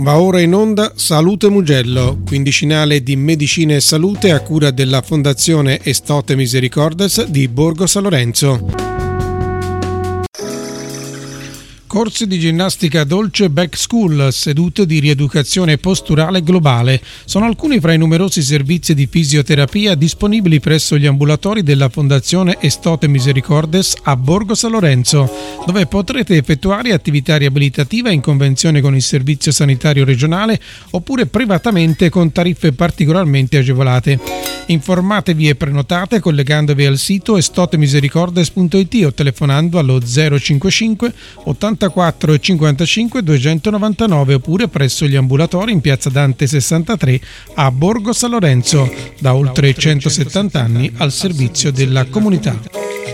Va ora in onda Salute Mugello, quindicinale di medicina e salute a cura della Fondazione Estote Misericordes di Borgo San Lorenzo. Corsi di ginnastica dolce Back School, sedute di rieducazione posturale globale. Sono alcuni fra i numerosi servizi di fisioterapia disponibili presso gli ambulatori della Fondazione Estote Misericordes a Borgo San Lorenzo, dove potrete effettuare attività riabilitativa in convenzione con il Servizio Sanitario Regionale oppure privatamente con tariffe particolarmente agevolate. Informatevi e prenotate collegandovi al sito estotemisericordes.it o telefonando allo 055 84 55 299 oppure presso gli ambulatori in Piazza Dante 63 a Borgo San Lorenzo, da oltre 170 anni al servizio della comunità.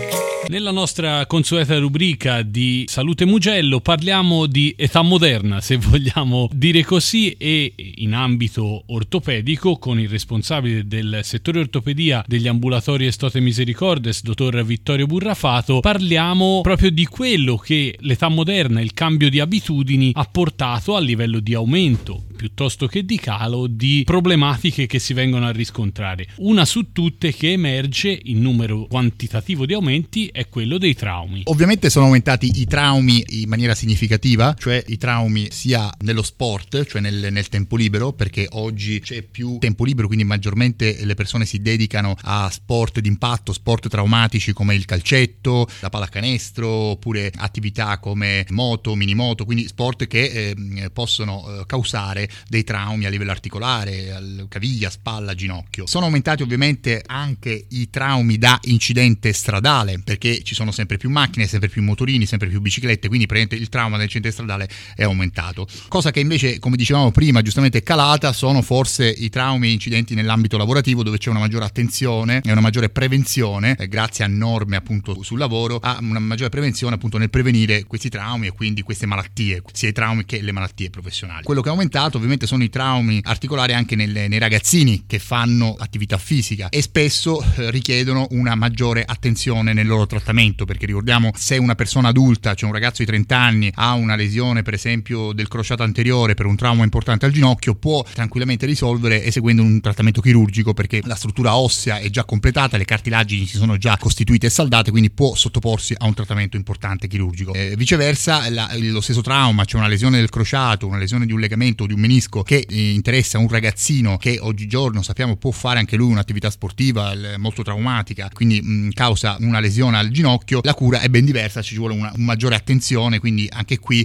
Nella nostra consueta rubrica di Salute Mugello parliamo di età moderna, se vogliamo dire così, e in ambito ortopedico con il responsabile del settore ortopedia degli ambulatori Estote Misericordes, dottor Vittorio Burrafato. Parliamo proprio di quello che l'età moderna, il cambio di abitudini, ha portato a livello di aumento piuttosto che di calo di problematiche che si vengono a riscontrare. Una su tutte che emerge in numero quantitativo di aumenti è quello dei traumi. Ovviamente sono aumentati i traumi in maniera significativa, cioè i traumi sia nello sport, cioè nel tempo libero, perché oggi c'è più tempo libero, quindi maggiormente le persone si dedicano a sport d'impatto, sport traumatici come il calcetto, la pallacanestro, oppure attività come moto, minimoto, quindi sport che possono causare dei traumi a livello articolare, caviglia, spalla, ginocchio. Sono aumentati ovviamente anche i traumi da incidente stradale, perché ci sono sempre più macchine, sempre più motorini, sempre più biciclette, quindi praticamente il trauma dell'incidente stradale è aumentato. Cosa che invece, come dicevamo prima, giustamente è calata, sono forse i traumi e incidenti nell'ambito lavorativo, dove c'è una maggiore attenzione e una maggiore prevenzione, grazie a norme appunto sul lavoro, a una maggiore prevenzione appunto nel prevenire questi traumi e quindi queste malattie, sia i traumi che le malattie professionali. Quello che è aumentato ovviamente sono i traumi articolari anche nei ragazzini che fanno attività fisica e spesso richiedono una maggiore attenzione nel loro trattamento, perché ricordiamo, se una persona adulta, cioè un ragazzo di 30 anni, ha una lesione per esempio del crociato anteriore per un trauma importante al ginocchio, può tranquillamente risolvere eseguendo un trattamento chirurgico, perché la struttura ossea è già completata, le cartilagini si sono già costituite e saldate, quindi può sottoporsi a un trattamento importante chirurgico. Viceversa, lo stesso trauma, cioè una lesione del crociato, una lesione di un legamento o di un menisco che interessa un ragazzino che oggigiorno sappiamo può fare anche lui un'attività sportiva molto traumatica, quindi causa una lesione al ginocchio, la cura è ben diversa, ci vuole una maggiore attenzione, quindi anche qui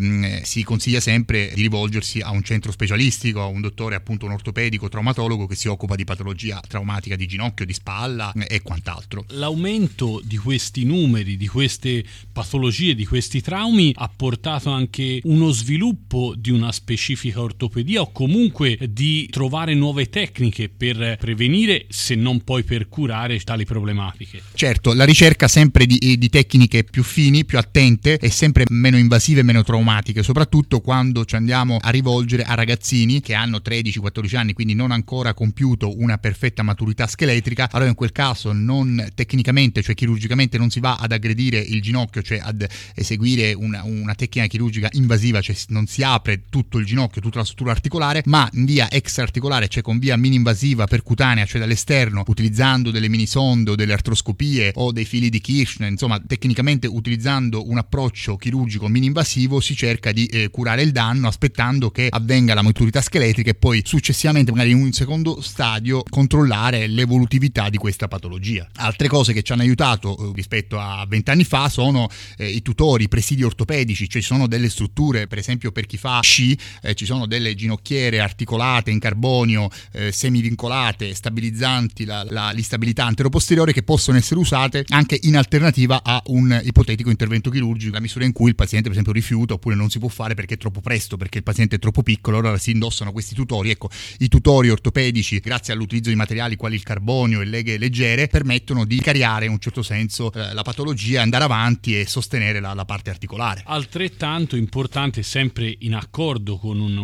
si consiglia sempre di rivolgersi a un centro specialistico, a un dottore, appunto un ortopedico, traumatologo che si occupa di patologia traumatica di ginocchio, di spalla e quant'altro. L'aumento di questi numeri, di queste patologie, di questi traumi ha portato anche uno sviluppo di una specifica ortopedia o comunque di trovare nuove tecniche per prevenire, se non poi per curare tali problematiche. Certo, la ricerca sempre di tecniche più fini, più attente e sempre meno invasive e meno traumatiche, soprattutto quando ci andiamo a rivolgere a ragazzini che hanno 13-14 anni, quindi non ancora compiuto una perfetta maturità scheletrica. Allora in quel caso non tecnicamente, cioè chirurgicamente, non si va ad aggredire il ginocchio, cioè ad eseguire una tecnica chirurgica invasiva, cioè non si apre tutto il ginocchio, tutta la struttura articolare, ma in via extraarticolare, cioè con via mini-invasiva percutanea, cioè dall'esterno, utilizzando delle minisonde o delle artroscopie o dei fili di Kirchner, insomma tecnicamente utilizzando un approccio chirurgico mini-invasivo si cerca di curare il danno aspettando che avvenga la maturità scheletrica e poi successivamente, magari in un secondo stadio, controllare l'evolutività di questa patologia. Altre cose che ci hanno aiutato rispetto a 20 anni fa sono i tutori, i presidi ortopedici, cioè ci sono delle strutture, per esempio per chi fa sci, ci sono delle ginocchiere articolate in carbonio, semivincolate, stabilizzanti l'instabilità anteroposteriore, che possono essere usate anche in alternativa a un ipotetico intervento chirurgico, la misura in cui il paziente per esempio rifiuta oppure non si può fare perché è troppo presto, perché il paziente è troppo piccolo. Allora si indossano questi tutori. Ecco, i tutori ortopedici, grazie all'utilizzo di materiali quali il carbonio e leghe leggere, permettono di cariare in un certo senso la patologia, andare avanti e sostenere la parte articolare. Altrettanto importante, sempre in accordo con un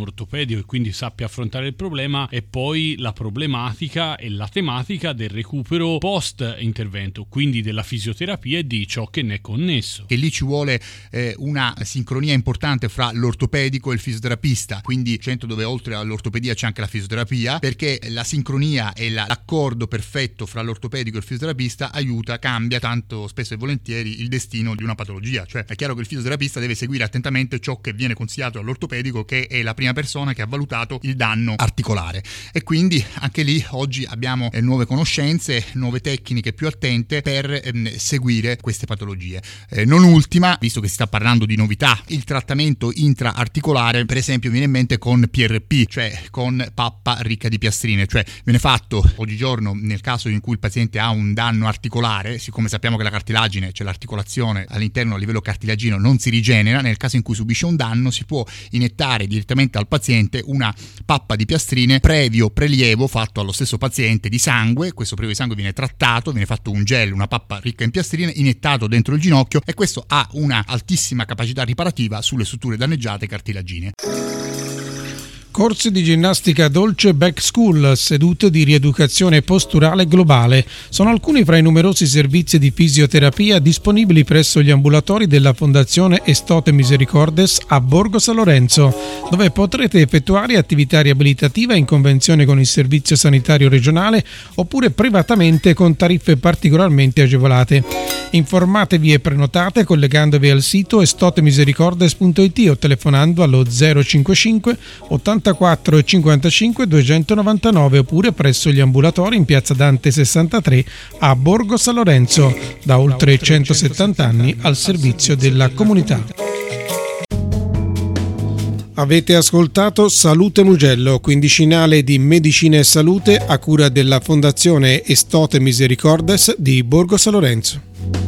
ortopedico e quindi sappia affrontare il problema, e poi la problematica e la tematica del recupero post intervento, quindi della fisioterapia e di ciò che ne è connesso. E lì ci vuole una sincronia importante fra l'ortopedico e il fisioterapista, quindi centro dove oltre all'ortopedia c'è anche la fisioterapia, perché la sincronia e l'accordo perfetto fra l'ortopedico e il fisioterapista cambia tanto spesso e volentieri il destino di una patologia. Cioè è chiaro che il fisioterapista deve seguire attentamente ciò che viene consigliato all'ortopedico, che è la prima persona che ha valutato il danno articolare, e quindi anche lì oggi abbiamo nuove conoscenze, nuove tecniche più attente per seguire queste patologie. Non ultima, visto che si sta parlando di novità, il trattamento intraarticolare, per esempio viene in mente con PRP, cioè con pappa ricca di piastrine, cioè viene fatto oggigiorno nel caso in cui il paziente ha un danno articolare, siccome sappiamo che la cartilagine, cioè l'articolazione all'interno a livello cartilagino non si rigenera, nel caso in cui subisce un danno si può iniettare direttamente al paziente una pappa di piastrine previo prelievo fatto allo stesso paziente di sangue. Questo prelievo di sangue viene trattato, viene fatto un gel, una pappa ricca in piastrine iniettato dentro il ginocchio, e questo ha una altissima capacità riparativa sulle strutture danneggiate cartilaginee. Corsi di ginnastica dolce Back School, sedute di rieducazione posturale globale. Sono alcuni fra i numerosi servizi di fisioterapia disponibili presso gli ambulatori della Fondazione Estote Misericordes a Borgo San Lorenzo, dove potrete effettuare attività riabilitativa in convenzione con il Servizio Sanitario Regionale oppure privatamente con tariffe particolarmente agevolate. Informatevi e prenotate collegandovi al sito estotemisericordes.it o telefonando allo 055 84 e 55 299 oppure presso gli ambulatori in Piazza Dante 63 a Borgo San Lorenzo, da oltre 170 anni al servizio della comunità. Avete ascoltato Salute Mugello, quindicinale di medicina e salute a cura della Fondazione Estote Misericordes di Borgo San Lorenzo.